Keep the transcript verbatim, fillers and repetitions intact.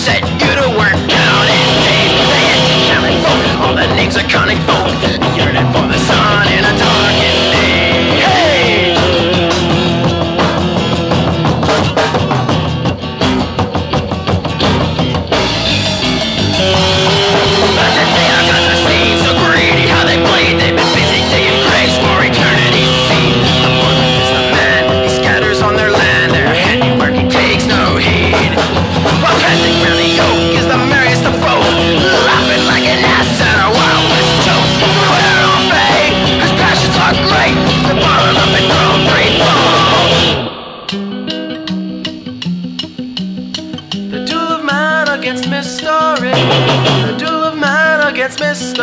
set you to work out in days. The head folk, all the names are cunning folk, yearning for the sun in a darkened day. Hey! But the theater seem so greedy, how they bleed. They've been busy digging graves for eternity's seed. The one is the man, he scatters on their land. Their handiwork he takes no heed. While passing round the yoke is the merriest of folk, laughing like an ass at a Wild West joke. Swear on fate, whose passions are great, they're bottling up and grown grateful. The duel of man against Miss Story, the duel of man against Miss